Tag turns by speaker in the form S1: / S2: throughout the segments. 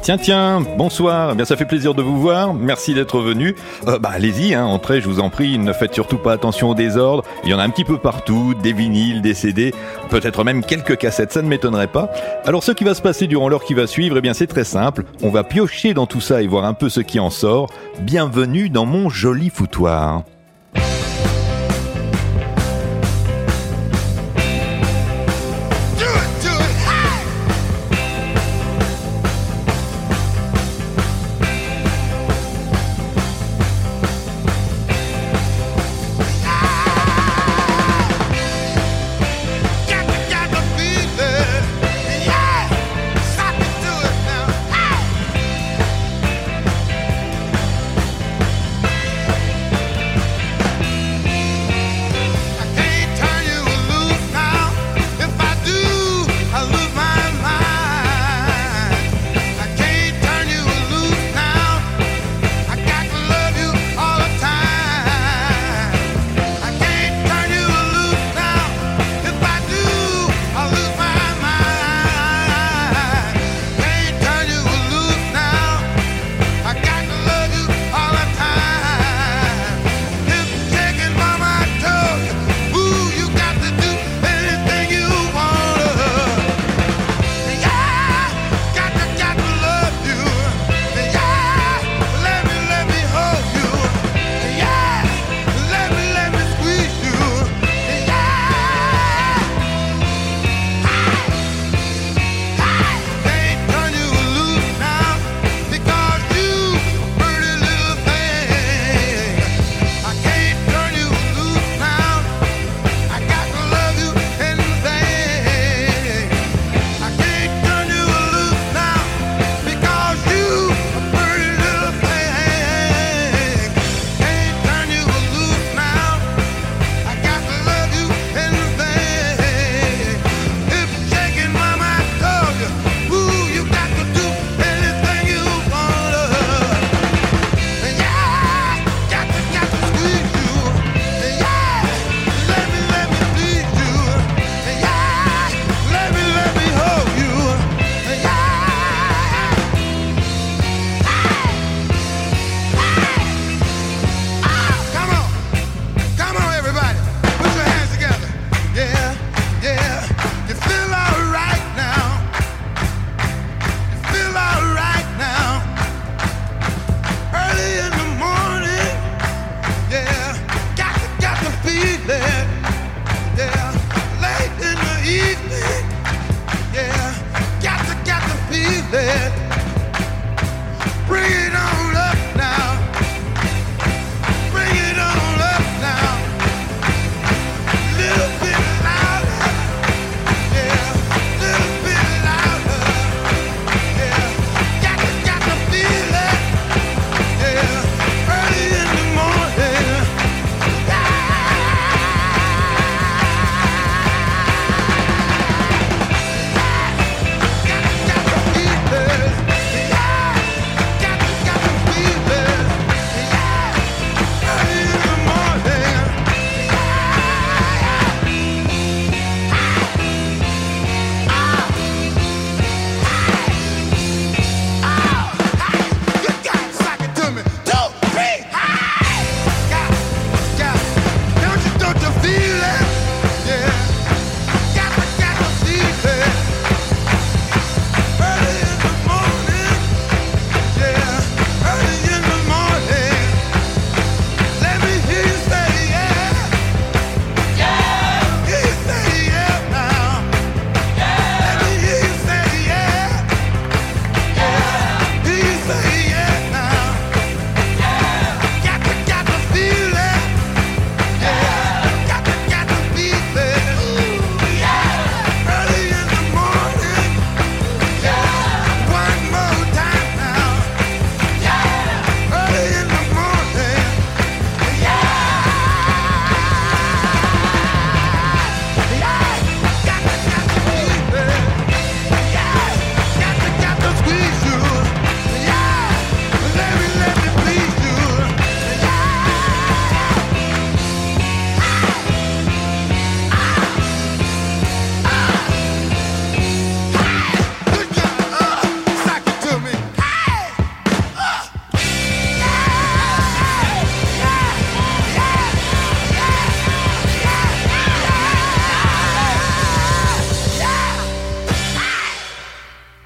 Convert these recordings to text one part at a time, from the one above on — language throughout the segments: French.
S1: Tiens, bonsoir, eh bien ça fait plaisir de vous voir, merci d'être venu. Allez-y, entrez, je vous en prie, ne faites surtout pas attention au désordre, il y en a un petit peu partout, des vinyles, des CD, peut-être même quelques cassettes, ça ne m'étonnerait pas. Alors ce qui va se passer durant l'heure qui va suivre, eh bien c'est très simple, on va piocher dans tout ça et voir un peu ce qui en sort. Bienvenue dans mon joli foutoir.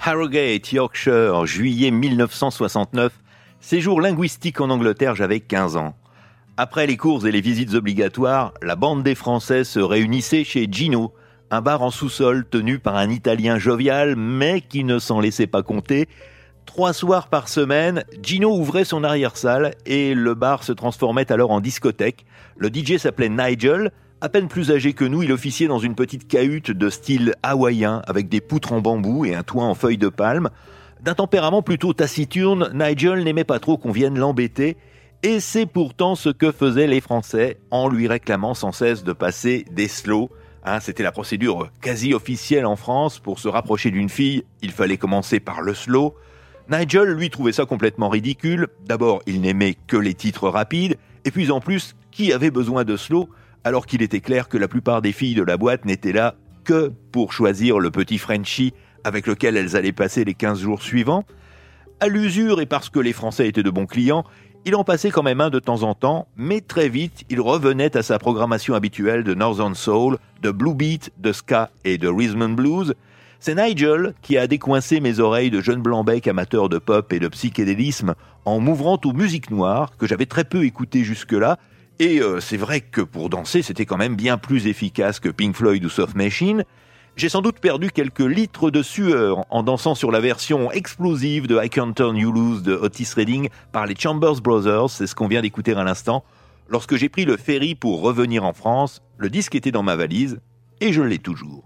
S1: Harrogate, Yorkshire, juillet 1969. Séjour linguistique en Angleterre, j'avais 15 ans. Après les cours et les visites obligatoires, la bande des Français se réunissait chez Gino, un bar en sous-sol tenu par un Italien jovial, mais qui ne s'en laissait pas compter. 3 soirs par semaine, Gino ouvrait son arrière-salle et le bar se transformait alors en discothèque. Le DJ s'appelait Nigel. À peine plus âgé que nous, il officiait dans une petite cahute de style hawaïen avec des poutres en bambou et un toit en feuilles de palme. D'un tempérament plutôt taciturne, Nigel n'aimait pas trop qu'on vienne l'embêter. Et c'est pourtant ce que faisaient les Français en lui réclamant sans cesse de passer des slows. C'était la procédure quasi officielle en France. Pour se rapprocher d'une fille, il fallait commencer par le slow. Nigel, lui, trouvait ça complètement ridicule. D'abord, il n'aimait que les titres rapides. Et puis en plus, qui avait besoin de slow alors qu'il était clair que la plupart des filles de la boîte n'étaient là que pour choisir le petit Frenchie avec lequel elles allaient passer les 15 jours suivants. À l'usure et parce que les Français étaient de bons clients, il en passait quand même un de temps en temps, mais très vite, il revenait à sa programmation habituelle de Northern Soul, de Blue Beat, de Ska et de Rhythm and Blues. C'est Nigel qui a décoincé mes oreilles de jeune blanc-bec amateur de pop et de psychédélisme en m'ouvrant aux musiques noires que j'avais très peu écoutées jusque-là. Et c'est vrai que pour danser, c'était quand même bien plus efficace que Pink Floyd ou Soft Machine. J'ai sans doute perdu quelques litres de sueur en dansant sur la version explosive de I Can't Turn You Loose de Otis Redding par les Chambers Brothers, c'est ce qu'on vient d'écouter à l'instant. Lorsque j'ai pris le ferry pour revenir en France, le disque était dans ma valise et je l'ai toujours.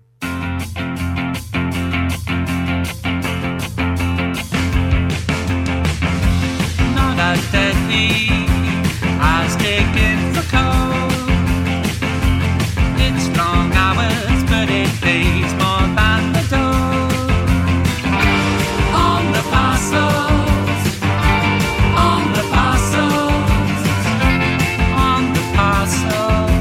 S2: I was taken for cold. It's long hours, but it pays more than the dough. On the parcels, on the parcels, on the parcels.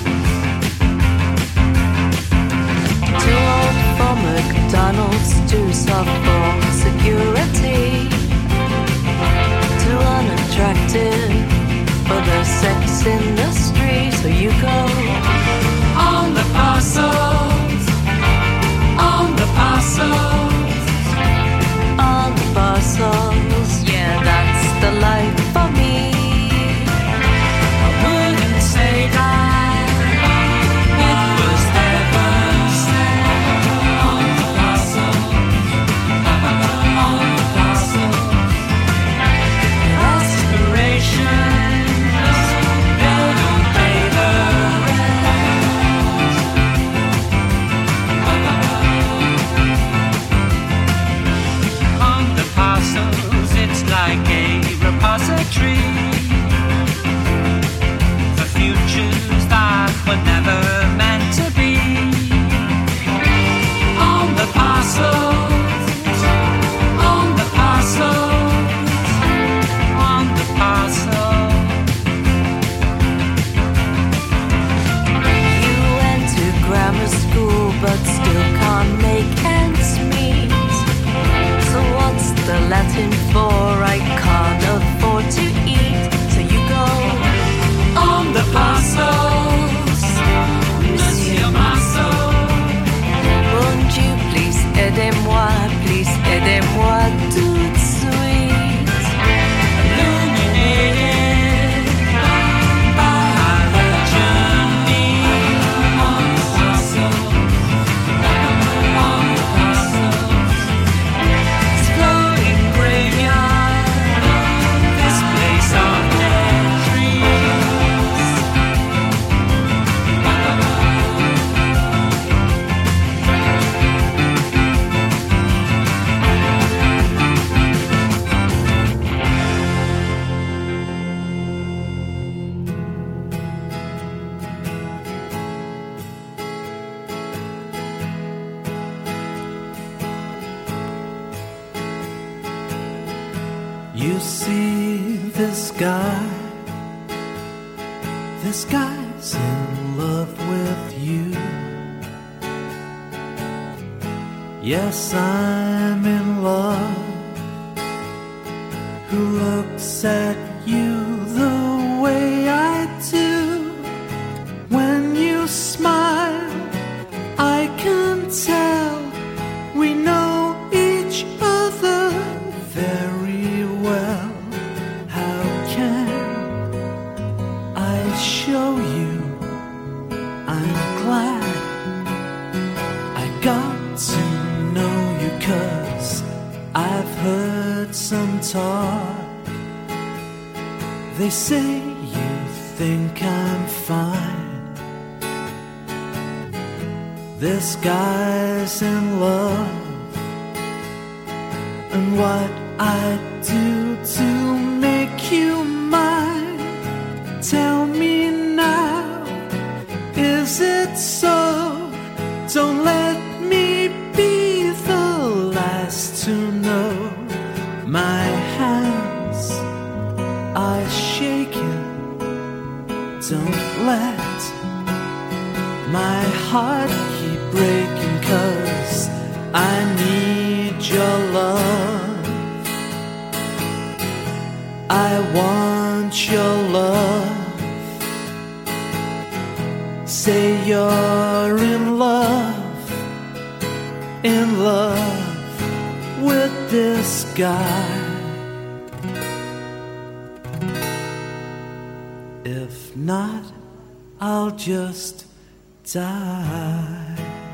S3: Too old for McDonald's, too soft for security, too unattractive for the sex industry, so you go
S2: on the parcels, on the parcels,
S3: on the parcels. Yeah, that's the life for me.
S2: I wouldn't say that it was heaven sent. On the parcels, on the parcels. Aspiration. Like a repository for futures that were never meant to be. On the parcels, on the parcels, on the parcels.
S3: You went to grammar school but still can't make ends meet. So what's the Latin for? I can't afford to eat. So you go
S2: on the parcels, Monsieur Marceau.
S3: Won't you please aidez-moi tout de suite.
S2: Illuminated by the journey on the parcels, on the parcels. Floating graveyard, this place of dead dreams.
S4: You see this guy's in love with you. Yes, I'm in love. Who looks at you the way I do? When you smile, I can tell we know each talk. They say you think I'm fine. This guy's in love, and what I do to make you mine. Tell me now, is it so? Don't let me be the last to know. My hands are shaking. Don't let my heart keep breaking, 'cause I need your love. I want your love. Say you're in love with this guy. If not, I'll just die.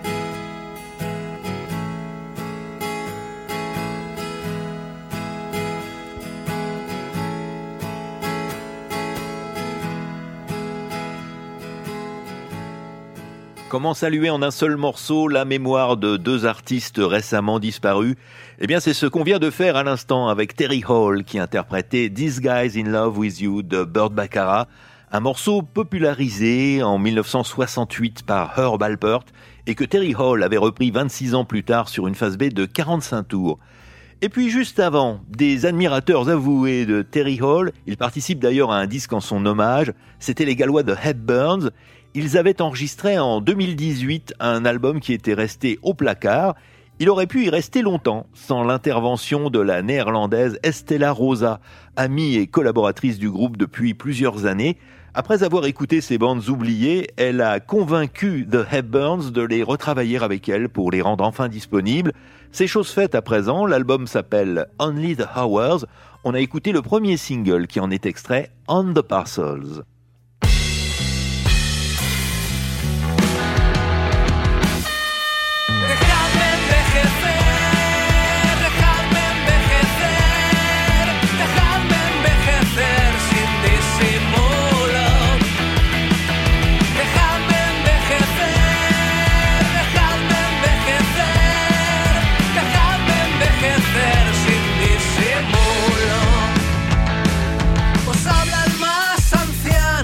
S1: Comment saluer en un seul morceau la mémoire de deux artistes récemment disparus? Eh bien, c'est ce qu'on vient de faire à l'instant avec Terry Hall qui interprétait This Guy's in Love with You de Burt Bacharach, un morceau popularisé en 1968 par Herb Alpert et que Terry Hall avait repris 26 ans plus tard sur une phase B de 45 tours. Et puis juste avant, des admirateurs avoués de Terry Hall, il participe d'ailleurs à un disque en son hommage, c'était les Gallois de Hepburns. Ils avaient enregistré en 2018 un album qui était resté au placard. Il aurait pu y rester longtemps sans l'intervention de la néerlandaise Estella Rosa, amie et collaboratrice du groupe depuis plusieurs années. Après avoir écouté ces bandes oubliées, elle a convaincu The Hepburns de les retravailler avec elle pour les rendre enfin disponibles. C'est chose faite à présent, l'album s'appelle Only the Hours. On a écouté le premier single qui en est extrait, On the Parcels.
S2: Os hablan más ancianos.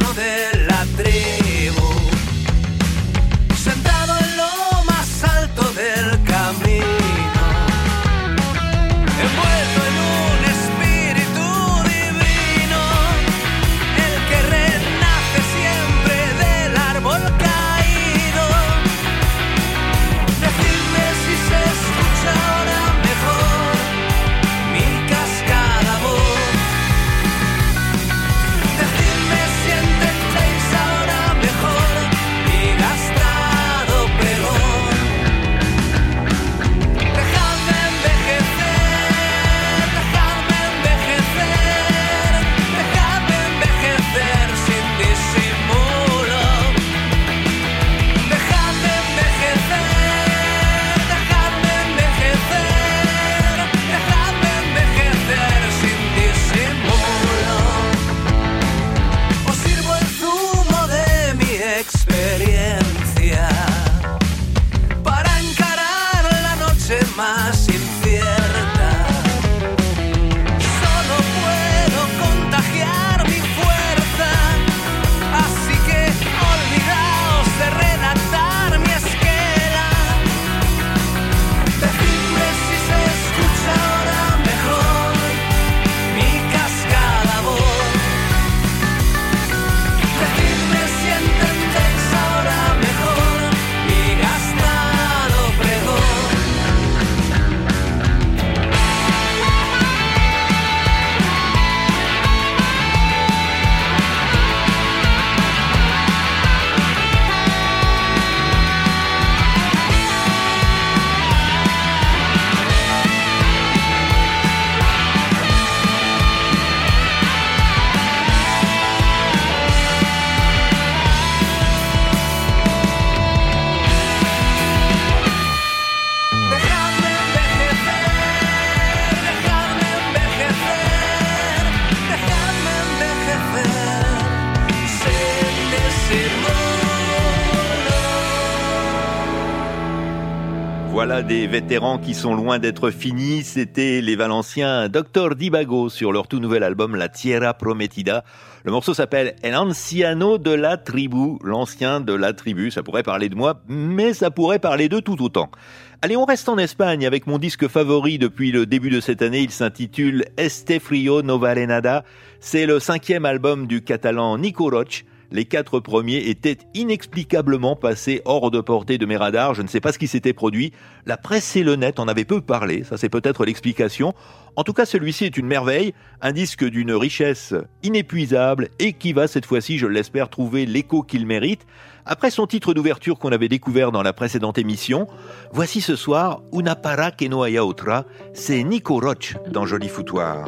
S1: Voilà des vétérans qui sont loin d'être finis. C'était les Valenciens Dr Divago sur leur tout nouvel album La Tierra Prometida. Le morceau s'appelle El Anciano de la Tribu, l'ancien de la tribu. Ça pourrait parler de moi, mais ça pourrait parler d'eux tout autant. Allez, on reste en Espagne avec mon disque favori depuis le début de cette année. Il s'intitule Este Frío no vale nada. C'est le 5e album du Catalan Nico Roig. Les 4 premiers étaient inexplicablement passés hors de portée de mes radars. Je ne sais pas ce qui s'était produit. La presse et le net en avaient peu parlé. Ça, c'est peut-être l'explication. En tout cas, celui-ci est une merveille. Un disque d'une richesse inépuisable et qui va cette fois-ci, je l'espère, trouver l'écho qu'il mérite. Après son titre d'ouverture qu'on avait découvert dans la précédente émission, voici ce soir Una para que no haya otra. C'est Nico Roig dans Joli Foutoir.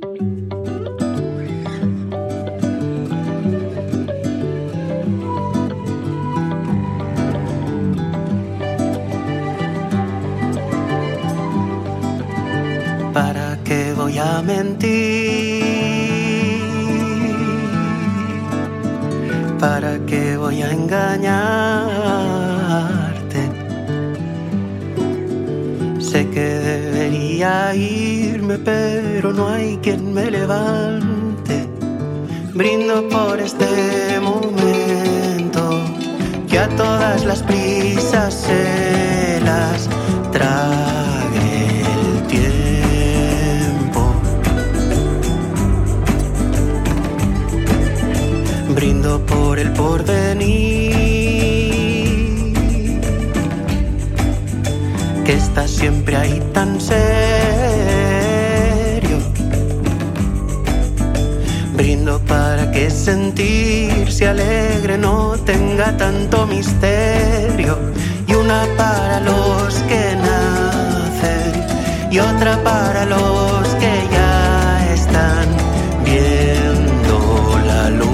S4: ¿Para qué voy a mentir? ¿Para qué voy a engañarte? Sé que debería irme, pero no hay quien me levante. Brindo por este momento, que a todas las prisas se las trague el tiempo. Brindo por el porvenir, que está siempre ahí tan serio. Brindo para que sentirse alegre no tenga tanto misterio. Y una para los que nacen y otra para los que ya están viendo la luz.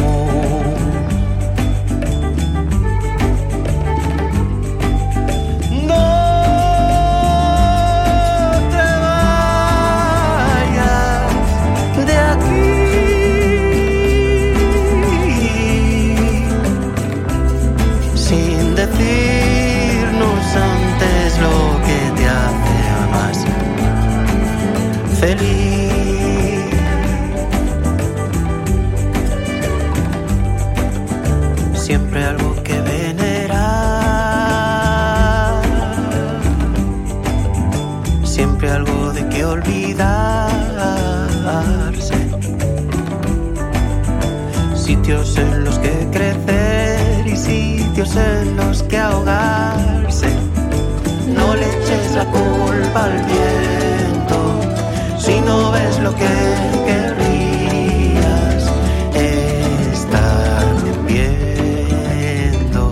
S4: Feliz. Siempre algo que venerar, siempre algo de que olvidarse, sitios en los que crecer y sitios en los que ahogarse. No le eches la culpa al viento si no ves lo que querrías estar viendo.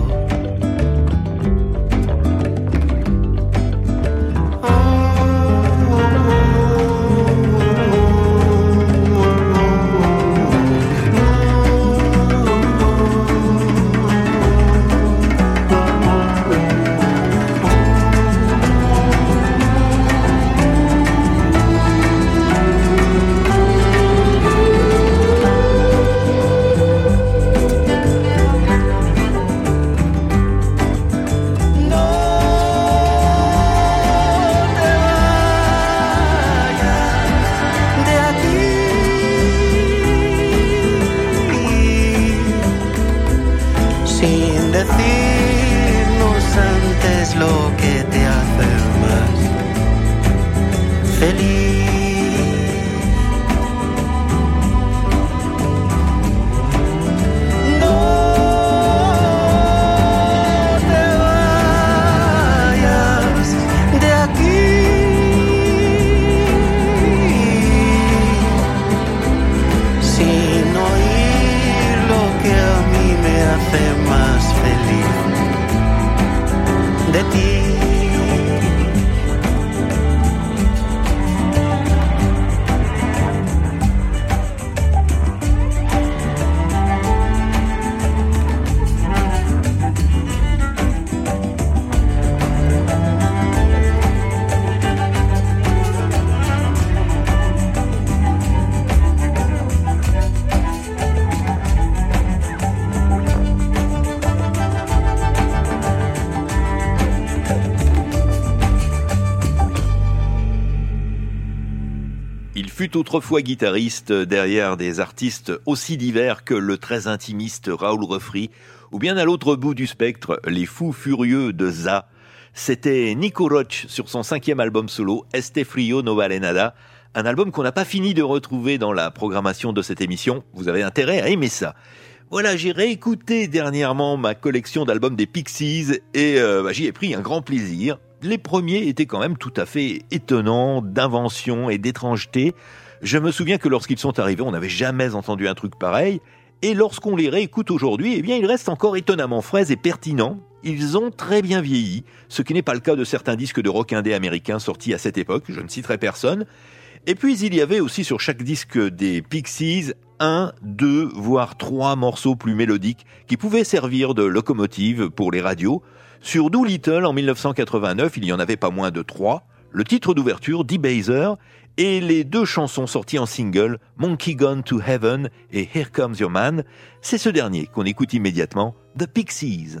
S1: fut autrefois guitariste derrière des artistes aussi divers que le très intimiste Raoul Refri, ou bien à l'autre bout du spectre, les Fous Furieux de Za. C'était Nico Roche sur son 5e album solo, Este Frio No Vale Nada, un album qu'on n'a pas fini de retrouver dans la programmation de cette émission. Vous avez intérêt à aimer ça. Voilà, j'ai réécouté dernièrement ma collection d'albums des Pixies et j'y ai pris un grand plaisir. Les premiers étaient quand même tout à fait étonnants, d'invention et d'étrangeté. Je me souviens que lorsqu'ils sont arrivés, on n'avait jamais entendu un truc pareil. Et lorsqu'on les réécoute aujourd'hui, eh bien, ils restent encore étonnamment frais et pertinents. Ils ont très bien vieilli, ce qui n'est pas le cas de certains disques de rock indé américains sortis à cette époque, je ne citerai personne. Et puis, il y avait aussi sur chaque disque des Pixies 1, 2, voire 3 morceaux plus mélodiques qui pouvaient servir de locomotive pour les radios. Sur Doolittle, en 1989, il y en avait pas moins de 3. Le titre d'ouverture, D-Baser, et les 2 chansons sorties en single, Monkey Gone to Heaven et Here Comes Your Man. C'est ce dernier qu'on écoute immédiatement, The Pixies.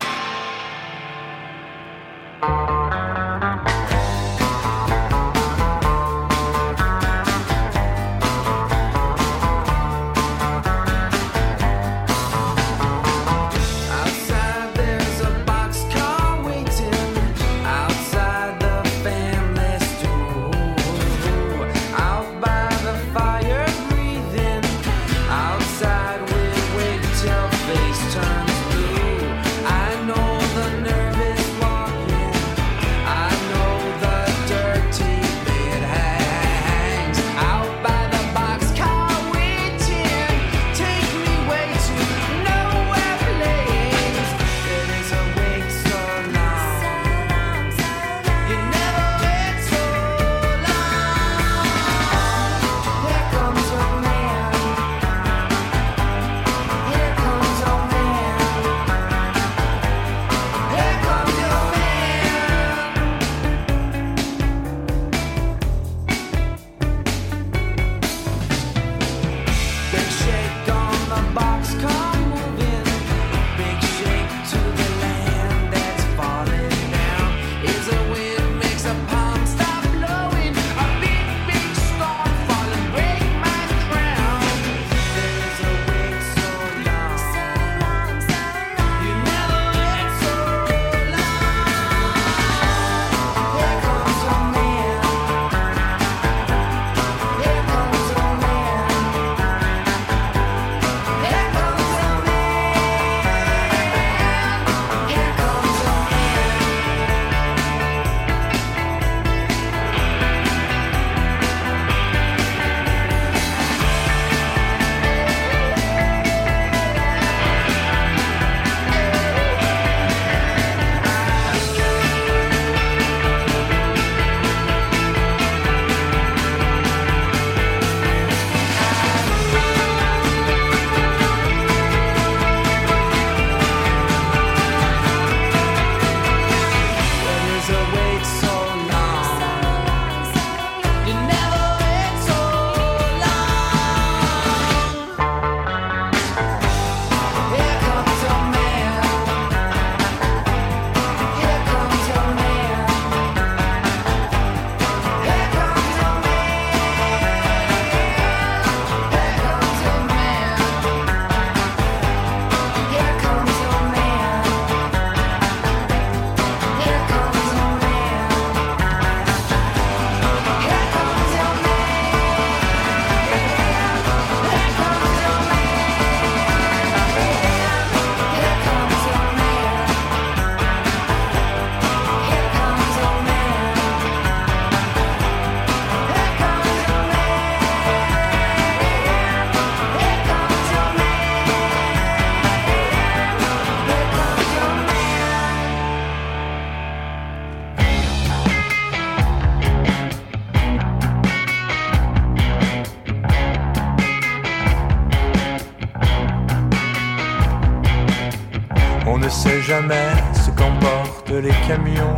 S5: On ne sait jamais ce qu'emportent les camions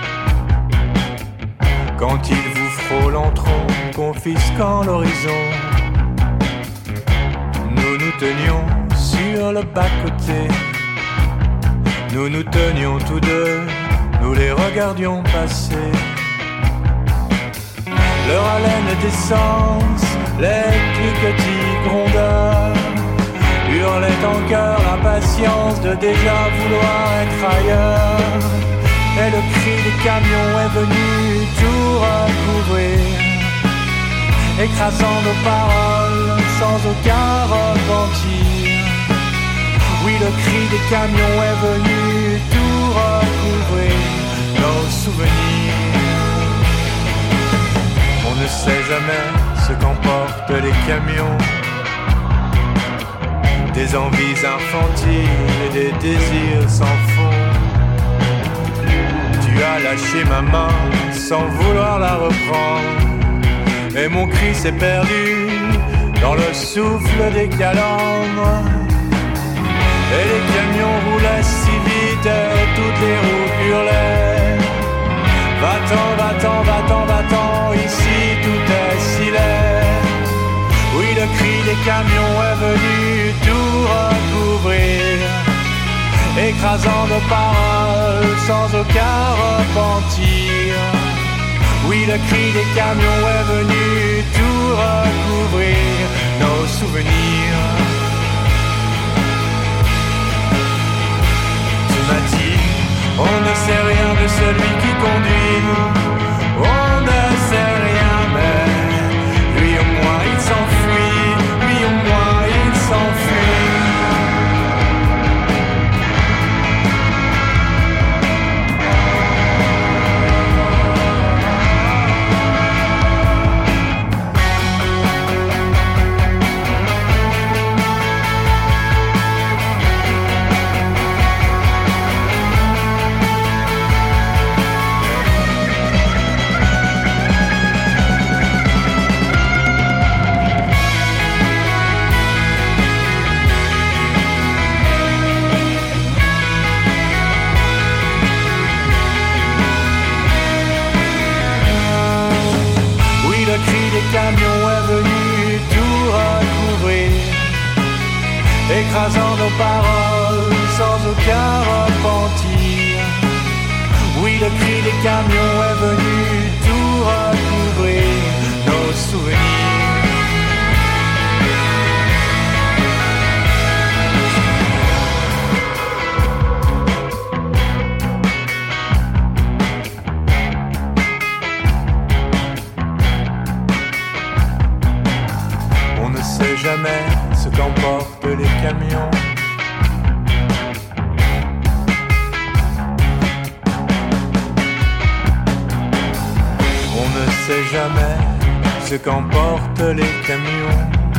S5: quand ils vous frôlent en tronc, confisquant l'horizon. Nous nous tenions sur le bas-côté, nous nous tenions tous deux, nous les regardions passer. leur haleine d'essence, les plus petits grondeurs hurlaient en chœur l'impatience de déjà vouloir être ailleurs. Et le cri des camions est venu tout recouvrir, écrasant nos paroles sans aucun repentir. Oui, le cri des camions est venu tout recouvrir nos souvenirs. On ne sait jamais ce qu'emportent les camions, des envies infantiles et des désirs sans fond. Tu as lâché ma main sans vouloir la reprendre, et mon cri s'est perdu dans le souffle des calandres. Et les camions roulaient si vite et toutes les roues hurlaient. Va-t'en, va-t'en, va-t'en, va-t'en, ici tout est si laid. Oui, le cri des camions est venu tout recouvrir, écrasant nos paroles sans aucun repentir. Oui, le cri des camions est venu tout recouvrir nos souvenirs. Tu m'as dit, on ne sait rien de celui qui conduit. On ne sait rien, mais lui au moins il s'enfuit. Lui au moins il s'enfuit. Le camion est venu tout recouvrir, écrasant nos paroles sans aucun repentir. Oui, le cri des camions est venu tout recouvrir nos souvenirs. Jamais ce qu'emportent les camions. On ne sait jamais ce qu'emportent les camions.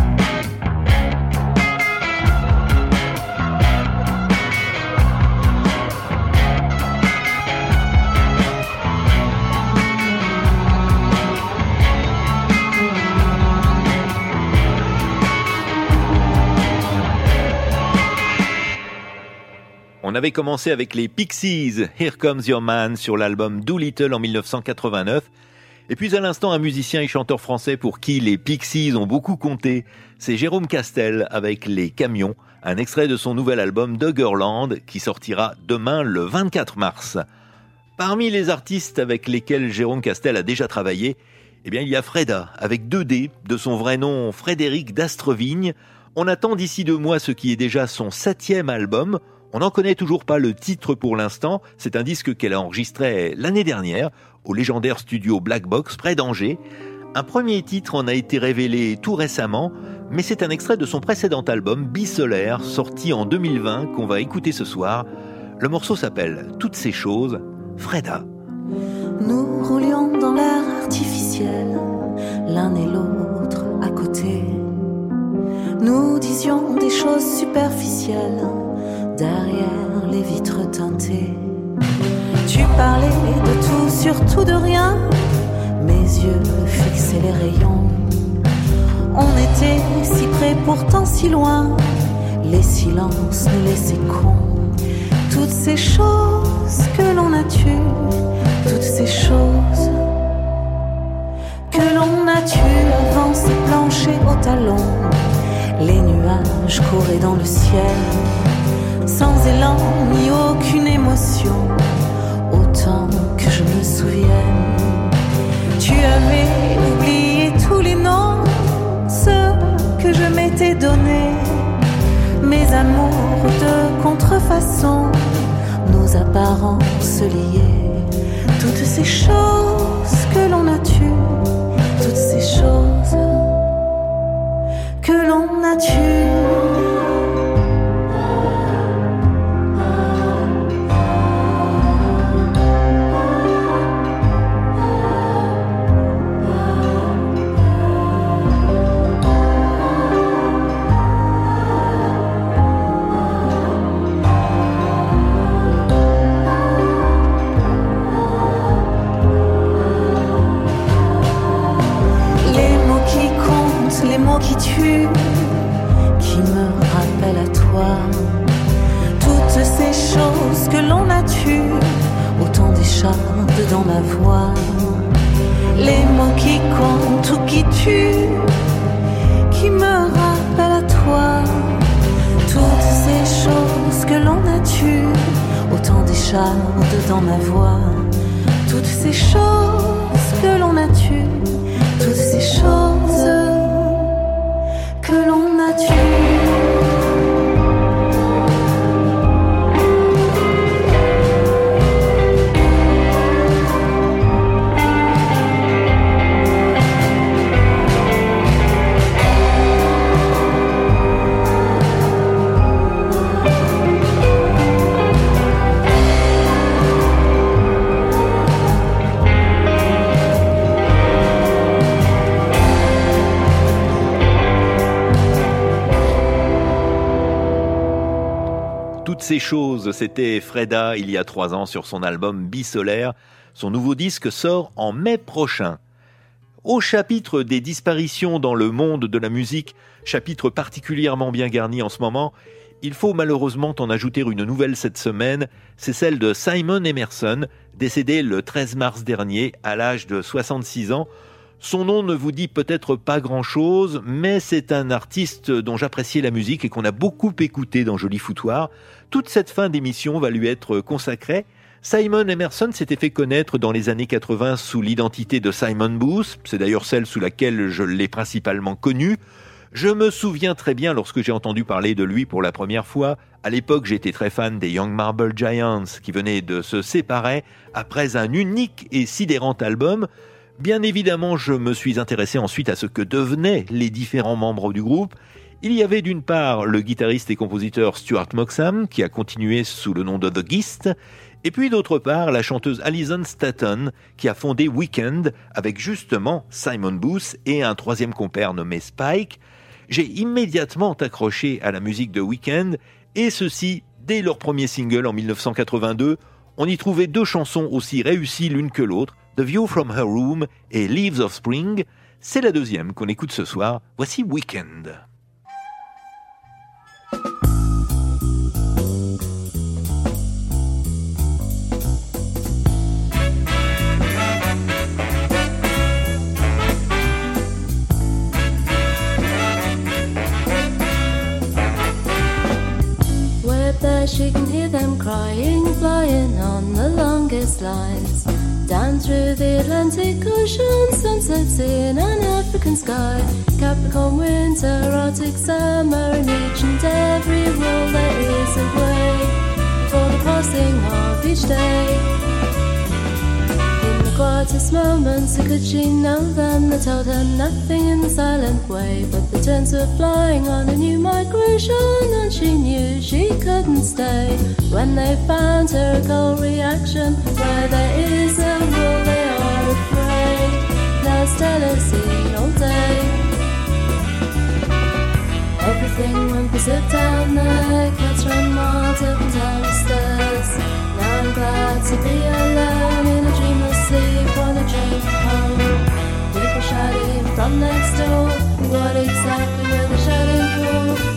S1: On avait commencé avec les Pixies, Here Comes Your Man, sur l'album Doolittle en 1989. Et puis à l'instant, un musicien et chanteur français pour qui les Pixies ont beaucoup compté. C'est Jérôme Castel avec Les Camions, un extrait de son nouvel album Doggerland qui sortira demain le 24 mars. Parmi les artistes avec lesquels Jérôme Castel a déjà travaillé, eh bien, il y a Freda, avec 2D, de son vrai nom Frédéric d'Astrevigne. On attend d'ici 2 mois ce qui est déjà son 7e album. On n'en connaît toujours pas le titre pour l'instant. C'est un disque qu'elle a enregistré l'année dernière au légendaire studio Black Box près d'Angers. Un premier titre en a été révélé tout récemment, mais c'est un extrait de son précédent album Bisolaire, sorti en 2020, qu'on va écouter ce soir. Le morceau s'appelle Toutes ces choses, Freda.
S3: Nous roulions dans l'air artificiel, l'un et l'autre à côté. Nous disions des choses superficielles derrière les vitres teintées. Tu parlais de tout, surtout de rien. Mes yeux fixaient les rayons. On était si près, pourtant si loin. Les silences nous laissaient cons. Toutes ces choses que l'on a tues, toutes ces choses que l'on a tues avant ces planchers au talon. Les nuages couraient dans le ciel, sans élan ni aucune émotion, autant que je me souvienne. Tu avais oublié façon, nos apparences liées, toutes ces choses que l'on a tues, toutes ces choses que l'on a tues. Les mots qui tuent, qui me rappellent à toi. Toutes ces choses que l'on a tues, autant d'échardes dans ma voix. Les mots qui comptent ou qui tuent, qui me rappellent à toi. Toutes ces choses que l'on a tues, autant d'échardes dans ma voix. Toutes ces choses que l'on a tues, toutes ces choses que l'on a tué.
S1: Toutes ces choses, c'était Freda il y a 3 ans sur son album Bisolaire. Son nouveau disque sort en mai prochain. Au chapitre des disparitions dans le monde de la musique, chapitre particulièrement bien garni en ce moment, il faut malheureusement en ajouter une nouvelle cette semaine, c'est celle de Simon Emerson, décédé le 13 mars dernier à l'âge de 66 ans. Son nom ne vous dit peut-être pas grand-chose, mais c'est un artiste dont j'appréciais la musique et qu'on a beaucoup écouté dans Joli Foutoir. Toute cette fin d'émission va lui être consacrée. Simon Emerson s'était fait connaître dans les années 80 sous l'identité de Simon Booth, c'est d'ailleurs celle sous laquelle je l'ai principalement connu. Je me souviens très bien lorsque j'ai entendu parler de lui pour la première fois. À l'époque, j'étais très fan des Young Marble Giants qui venaient de se séparer après un unique et sidérant album. Bien évidemment, je me suis intéressé ensuite à ce que devenaient les différents membres du groupe. Il y avait d'une part le guitariste et compositeur Stuart Moxham, qui a continué sous le nom de The Gist, et puis d'autre part la chanteuse Alison Staton, qui a fondé Weekend avec justement Simon Booth et un troisième compère nommé Spike. J'ai immédiatement accroché à la musique de Weekend, et ceci dès leur premier single en 1982. On y trouvait 2 chansons aussi réussies l'une que l'autre, The View from Her Room et Leaves of Spring. C'est la deuxième qu'on écoute ce soir. Voici Weekend.
S6: She can hear them crying, flying on the longest lines. Down through the Atlantic Ocean, sunsets in an African sky. Capricorn winter, Arctic summer, in each and every world there is a way for the passing of each day. In the quietest moments, could she know them? They told her nothing in the silent way, but the turns were flying on a new migration, and she knew she couldn't stay. When they found her cold reaction, where there is a rule they are afraid. Now Stella seen all day. Everything went berserk down there, cats ran wild up and down the stairs. Now I'm glad to be alone in a dreamless sleep on a train home. People shouting from next door, what exactly were they shouting for?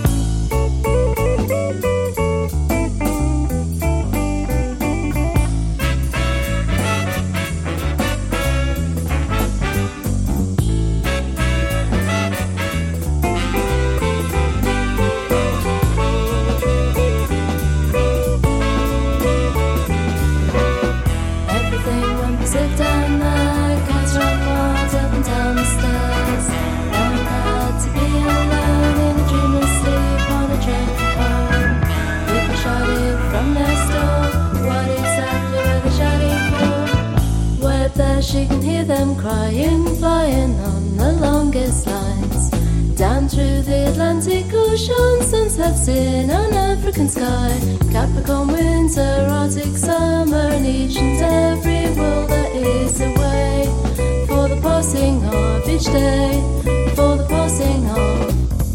S6: she can hear them crying, flying on the longest lines. Down through the Atlantic Ocean, sunsets in an African sky. Capricorn winter, Arctic summer, and each and every world that is away. For the passing of each day, for the passing of.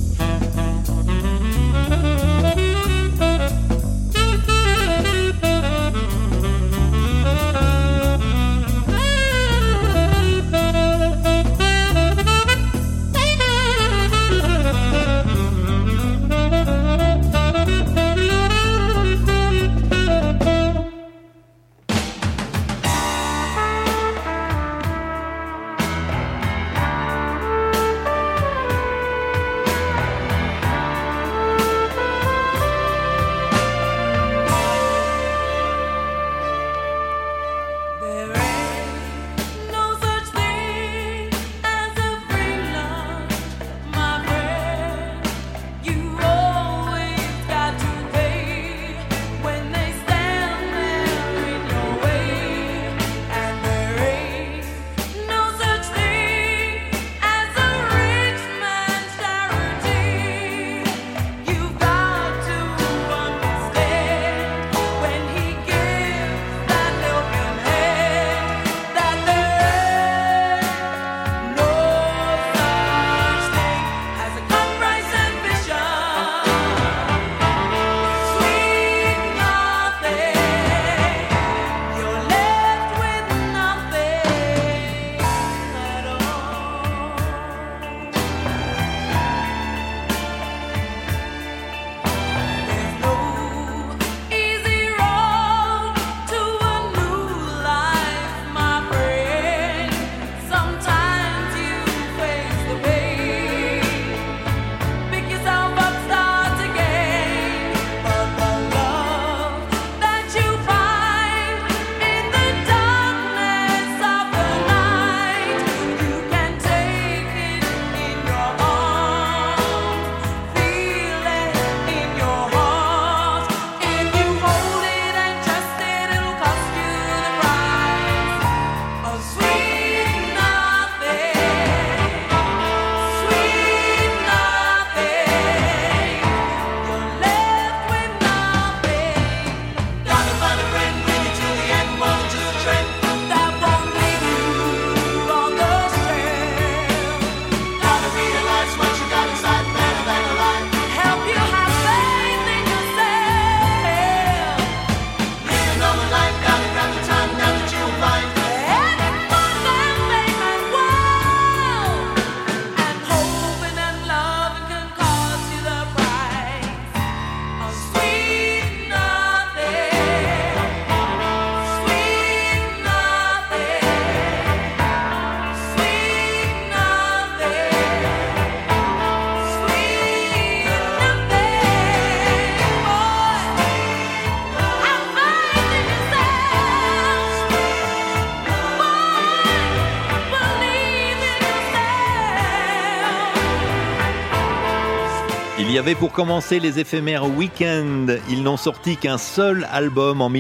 S1: Il y avait pour commencer les éphémères Weekend. Ils n'ont sorti qu'un seul album en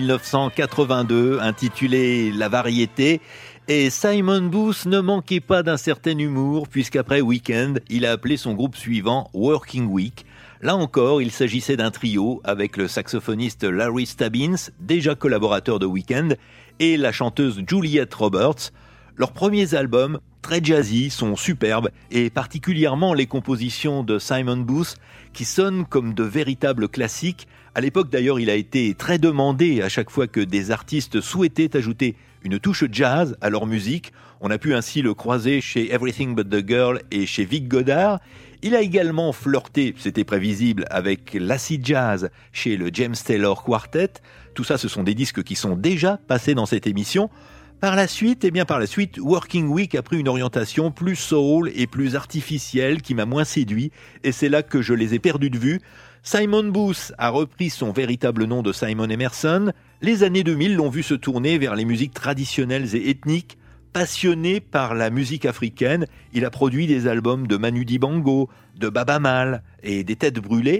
S1: 1982 intitulé La Variété. Et Simon Booth ne manquait pas d'un certain humour puisqu'après Weekend, il a appelé son groupe suivant Working Week. Là encore, il s'agissait d'un trio avec le saxophoniste Larry Stabbins, déjà collaborateur de Weekend, et la chanteuse Juliette Roberts. Leurs premiers albums, très jazzy, sont superbes, et particulièrement les compositions de Simon Booth, qui sonnent comme de véritables classiques. À l'époque d'ailleurs, il a été très demandé à chaque fois que des artistes souhaitaient ajouter une touche jazz à leur musique. On a pu ainsi le croiser chez Everything But The Girl et chez Vic Godard. Il a également flirté, c'était prévisible, avec l'acid jazz chez le James Taylor Quartet. Tout ça, ce sont des disques qui sont déjà passés dans cette émission. Par la suite, Working Week a pris une orientation plus soul et plus artificielle qui m'a moins séduit, et c'est là que je les ai perdus de vue. Simon Booth a repris son véritable nom de Simon Emerson. Les années 2000 l'ont vu se tourner vers les musiques traditionnelles et ethniques. Passionné par la musique africaine, il a produit des albums de Manu Dibango, de Baba Mal et des Têtes Brûlées.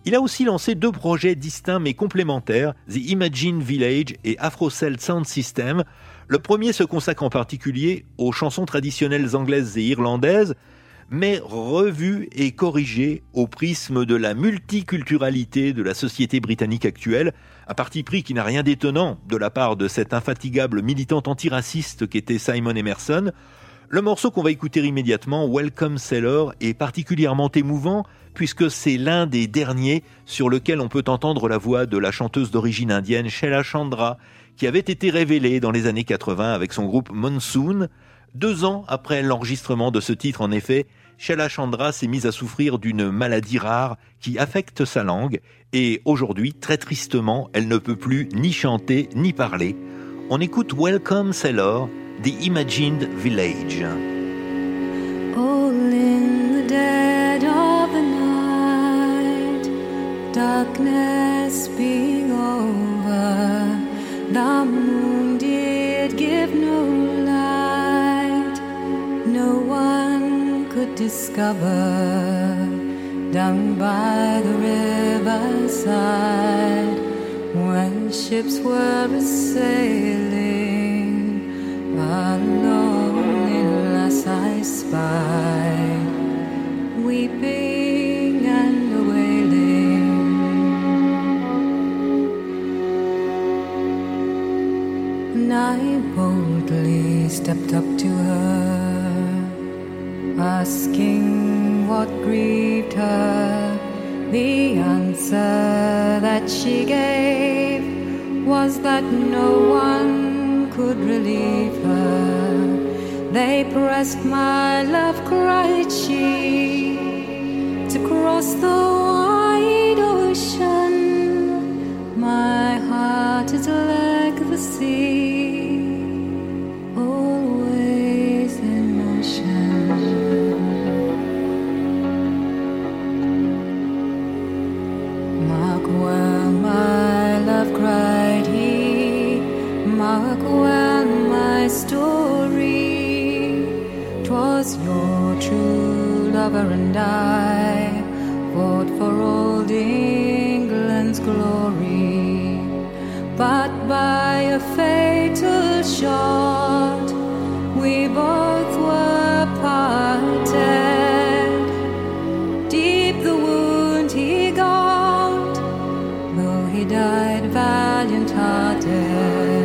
S1: Il a aussi lancé 2 projets distincts mais complémentaires, The Imagine Village et Afrocell Sound System. Le premier se consacre en particulier aux chansons traditionnelles anglaises et irlandaises, mais revues et corrigées au prisme de la multiculturalité de la société britannique actuelle, un parti pris qui n'a rien d'étonnant de la part de cette infatigable militante antiraciste qu'était Simon Emerson. Le morceau qu'on va écouter immédiatement, Welcome Sailor, est particulièrement émouvant puisque c'est l'un des derniers sur lequel on peut entendre la voix de la chanteuse d'origine indienne Sheila Chandra, qui avait été révélée dans les années 80 avec son groupe Monsoon. 2 ans après l'enregistrement de ce titre, en effet, Sheila Chandra s'est mise à souffrir d'une maladie rare qui affecte sa langue et aujourd'hui, très tristement, elle ne peut plus ni chanter ni parler. On écoute Welcome Sailor, The Imagined Village.
S6: All in the dead of the night, darkness being over, the moon did give no light, no one could discover, down by the riverside, when ships were a-sailing, alone in lass I spy, weeping and a-wailing. And I boldly stepped up to her, asking what grieved her. The answer that she gave was that no one could relieve her. They pressed my love, cried she, to cross the wide ocean. My heart is like the sea, always in motion. Mark well, my love, cried he, mark well my story. 'Twas your true lover and I fought for old England's glory, but by a fatal shot we both were parted. Deep the wound he got, though he died valiant-hearted.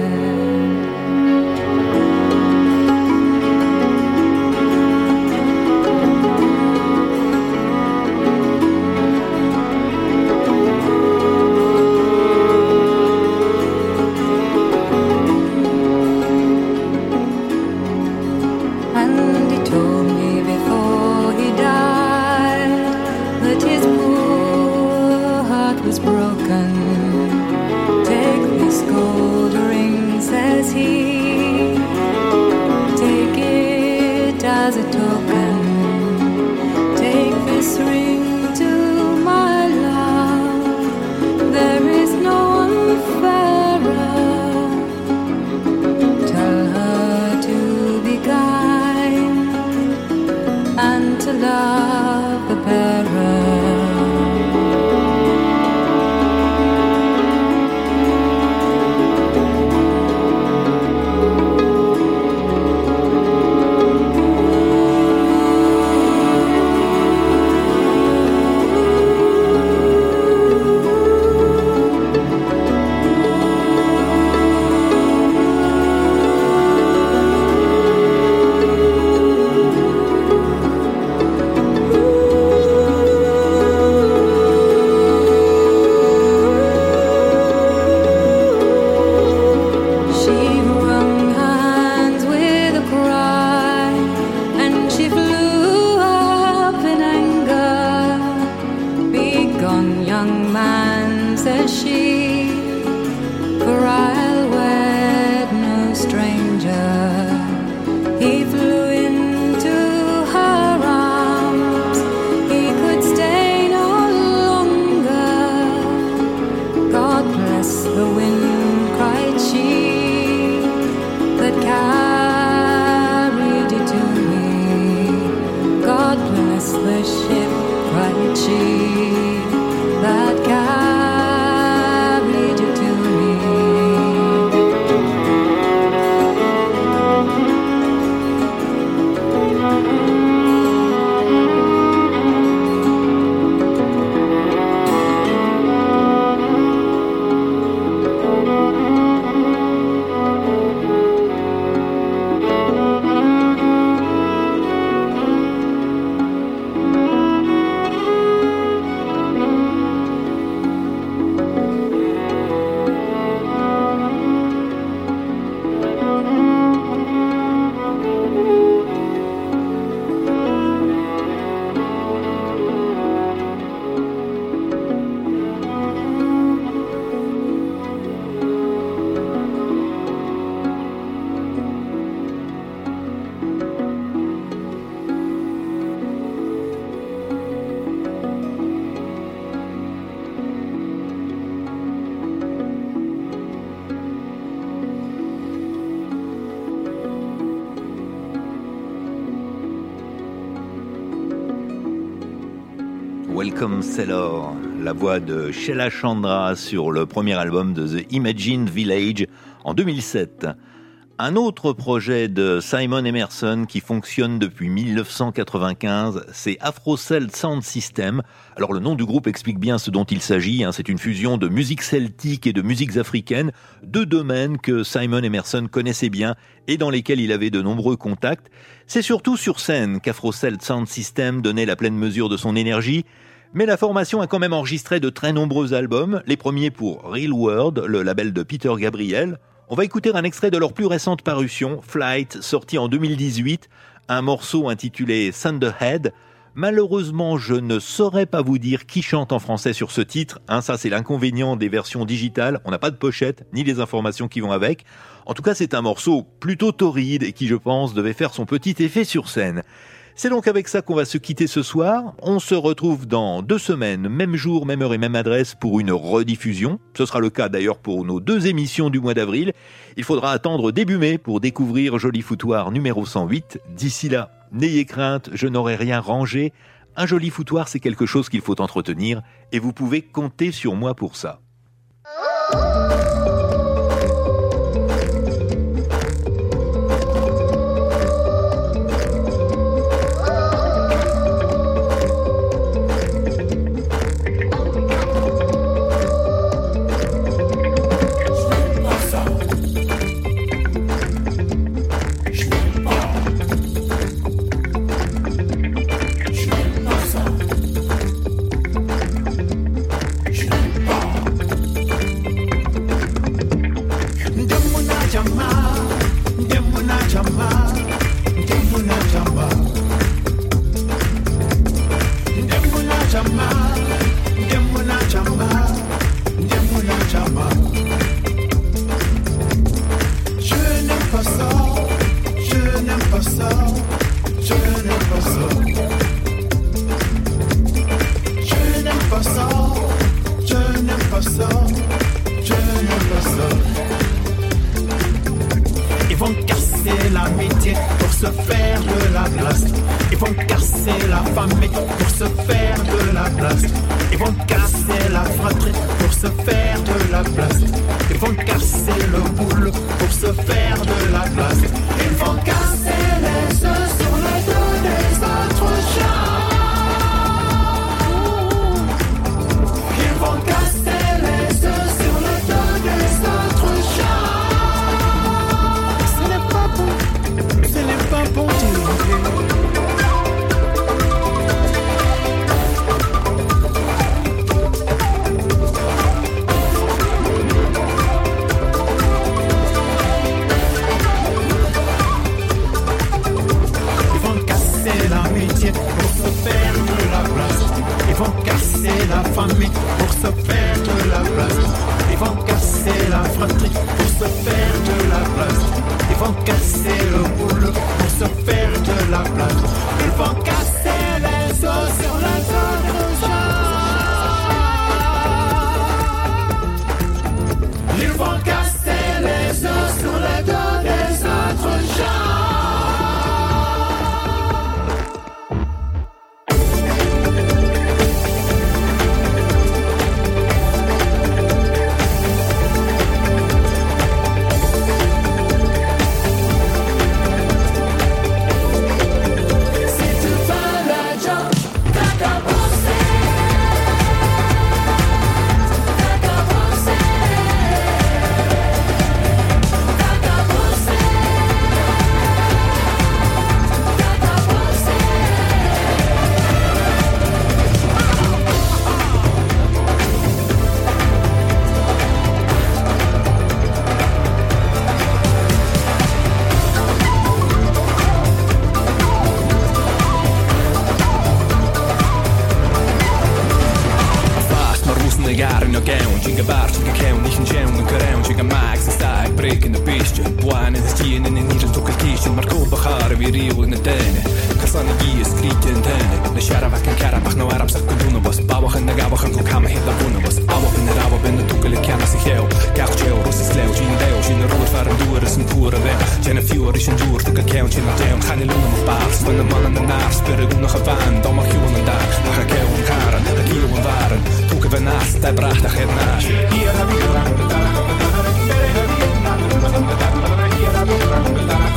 S6: As a token, take this ring to my love. There is no one fairer. Tell her to be kind and to love the bearer.
S1: Welcome Sailor, la voix de Sheila Chandra sur le premier album de The Imagined Village en 2007. Un autre projet de Simon Emerson qui fonctionne depuis 1995, c'est Afro-Celt Sound System. Alors le nom du groupe explique bien ce dont il s'agit, c'est une fusion de musique celtique et de musiques africaines, deux domaines que Simon Emerson connaissait bien et dans lesquels il avait de nombreux contacts. C'est surtout sur scène qu'Afro-Celt Sound System donnait la pleine mesure de son énergie, mais la formation a quand même enregistré de très nombreux albums, les premiers pour Real World, le label de Peter Gabriel. On va écouter un extrait de leur plus récente parution, Flight, sorti en 2018, un morceau intitulé Thunderhead. Malheureusement, je ne saurais pas vous dire qui chante en français sur ce titre. Ça, c'est l'inconvénient des versions digitales. On n'a pas de pochette, ni les informations qui vont avec. En tout cas, c'est un morceau plutôt torride et qui, je pense, devait faire son petit effet sur scène. C'est donc avec ça qu'on va se quitter ce soir. On se retrouve dans 2 semaines, même jour, même heure et même adresse pour une rediffusion. Ce sera le cas d'ailleurs pour nos 2 émissions du mois d'avril. Il faudra attendre début mai pour découvrir Joli Foutoir numéro 108. D'ici là, n'ayez crainte, je n'aurai rien rangé. Un joli foutoir, c'est quelque chose qu'il faut entretenir et vous pouvez compter sur moi pour ça.
S7: Buone destine in Nil tocca il kishin Marco Bahar vi riu in tene sanna gíos gríte an taine na searabhah an cearabach nó arabsach go dúnabas babach na gabachan go cama hé a búnabas abah in na rabah bin na tucail ceanna sa chew gachtéo rus is leo sin deo sin na ruúir fear an dúir is an púr a bheith déna fiúir is an dúr go ceann sin na dean chaine lúna a bás fan na man an na náir spir a gúnach a bhain dámach hiúan an dá ach a cew an caran a gíú an bharan tuca bheith nás de brachtach héad nás Here